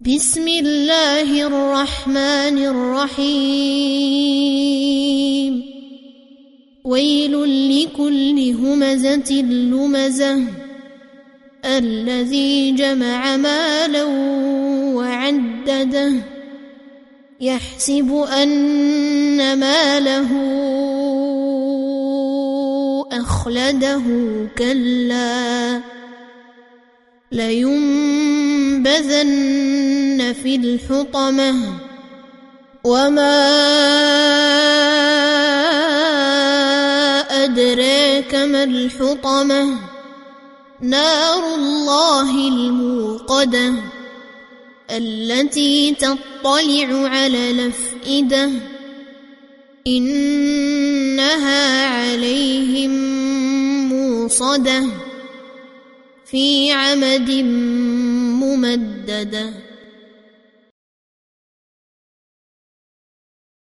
بسم الله الرحمن الرحيم ويل لكل همزة لمزة الذي جمع مالا وعدده يحسب أن ماله أخلده كلا لينبذن في الحطمة وما أدراك ما الحطمة نار الله الموقدة التي تطلع على الأفئدة إنها عليهم موصدة في عمد ممددة.